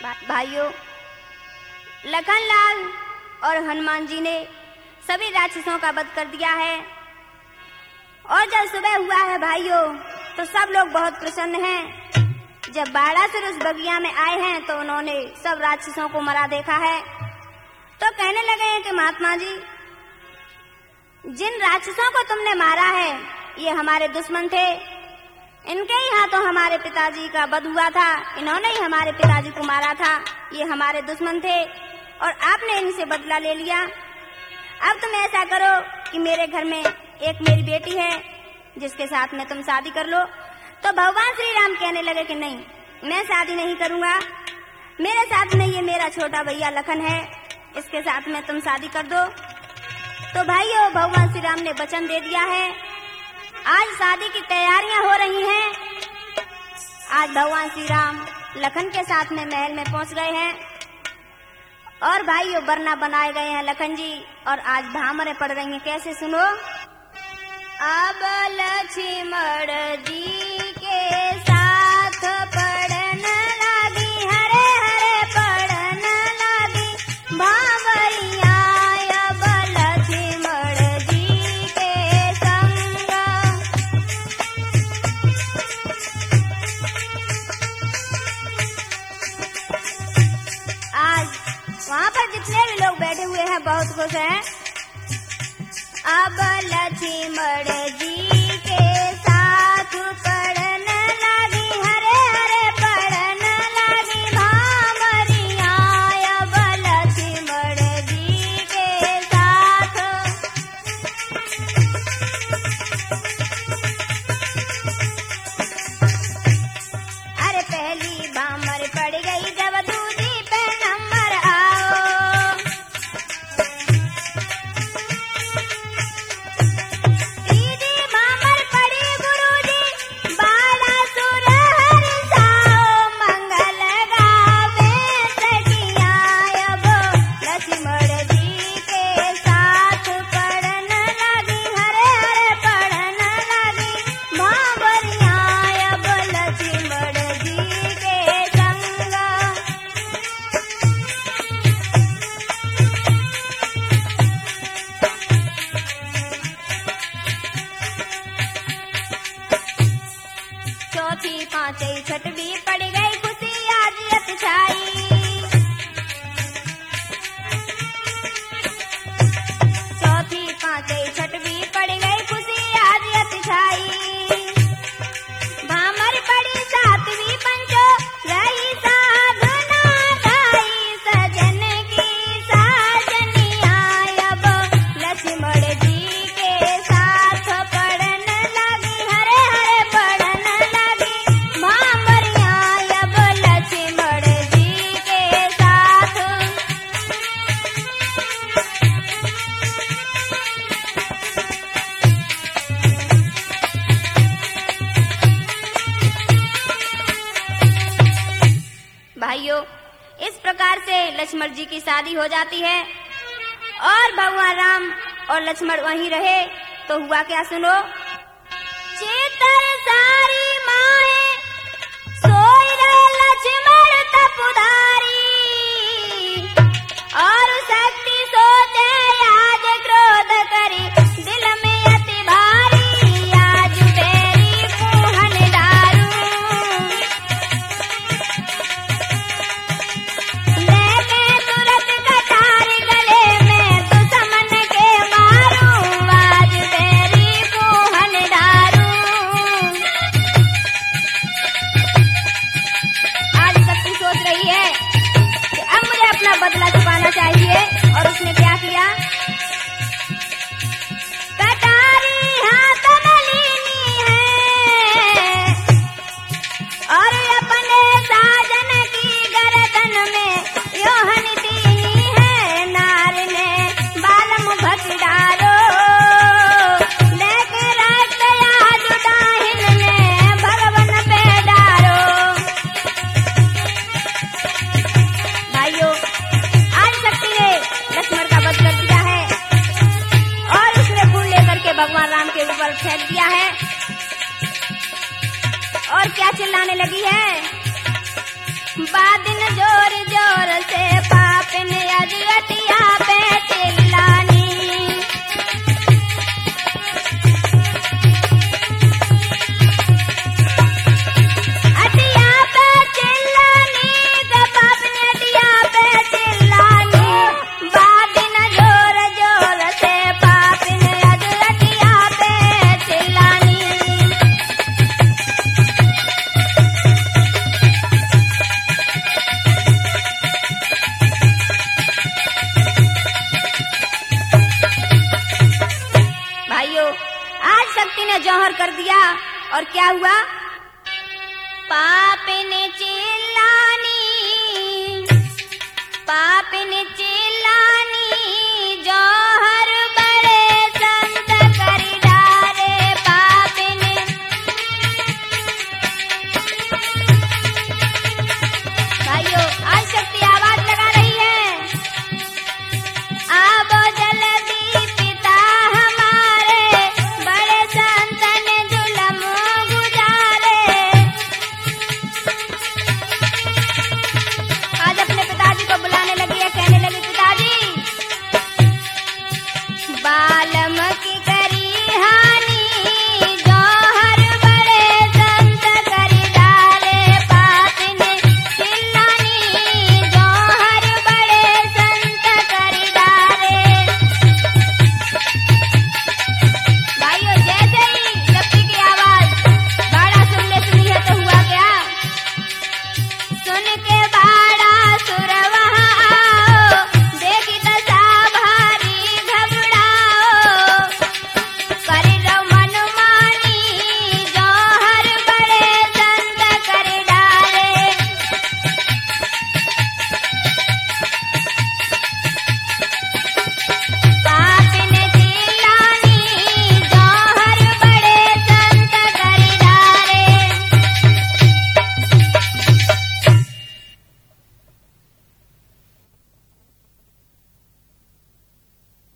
भाइयों, लखनलाल और हनुमान जी ने सभी राक्षसों का वध कर दिया है और जब सुबह हुआ है भाइयों तो सब लोग बहुत प्रसन्न हैं। जब बाणासुर उस बगिया में आए हैं तो उन्होंने सब राक्षसों को मरा देखा है तो कहने लगे हैं कि महात्मा जी, जिन राक्षसों को तुमने मारा है ये हमारे दुश्मन थे, इनके ही हाथों हमारे पिताजी का वध हुआ था, इन्होंने ही हमारे पिताजी को मारा था, ये हमारे दुश्मन थे और आपने इनसे बदला ले लिया। अब तुम ऐसा करो कि मेरे घर में एक मेरी बेटी है जिसके साथ में तुम शादी कर लो। तो भगवान श्री राम कहने लगे कि नहीं, मैं शादी नहीं करूंगा, मेरे साथ में ये मेरा छोटा भैया लखन है, इसके साथ में तुम शादी कर दो। तो भाइयों, भगवान श्री राम ने वचन दे दिया है। आज शादी की तैयारियां हो रही हैं। आज भगवान श्री राम लखन के साथ में महल में पहुंच गए हैं और भाइयों वरना बनाए गए हैं लखन जी और आज भामरें पड़ रही हैं। कैसे सुनो। अब लक्ष्मण जी के साथ पड़न लगी, हरे हरे पड़न लगी भावरिया। अब लक्ष्मण जी के संग आज वहाँ पर जितने भी लोग बैठे हुए हैं बहुत खुश हैं। अब लक्ष्मण जी के साथ पड़न लगी, हरे हरे पड़न लगी भामरिया। अब लक्ष्मण जी के साथ अरे पहली भामर पड़ गई जब दूजी पे नंबर आओ। तीजी भामर पड़ी गुरुजी बाणासुर हरिसाओ। मंगल गावे सखिया अब लक्ष्मण जी के साथ पड़न लगी, हरे हरे पड़न लगी भावरिया। अब लक्ष्मण जी के संग चौथी पांचवी छठवीं पड़ गई खुशी आज अतिशाई। चौथी पांचवी छठवीं पड़ गई खुशी आज अतिशाई। भामर पड़ी सातवीं पंचो रही साधना गाई। सजन की साजनिया अब लक्ष्मण जी के साथ पड़न लगी, हरे हरे पड़न लगी भामरिया। अब लक्ष्मण जी के साथ भाइयों, इस प्रकार से लक्ष्मण जी की शादी हो जाती है और भगवान राम और लक्ष्मण वहीं रहे। तो हुआ क्या सुनो। चेतर सारी माए सोई रहे लक्ष्मण तपुधारी। और शक्ति सोचे आज क्रोध करी दिल में अति भारी। आज तेरी पूहन दारू लेके तुरंत कटार गले में दुश्मन के मारू। आज तेरी पूहन दारू। आज शक्ति सोच रही है कि अब मुझे अपना बदला चुकाना चाहिए और उसने क्या किया। कटारी हाथ में लीनी है और अपने साजन की गर्दन में योहन दीनी है। नार ने बालम भट डारो लेके रक्त आज दाहिन ने भगवन पे डारो। भाइयों, आज शक्ति ने लक्ष्मण का वध कर दिया है और उसने फूल लेकर के भगवान राम के ऊपर फेंक दिया है और क्या चिल्लाने लगी है। बादिन जोर कर दिया और क्या हुआ? पाप ने चेर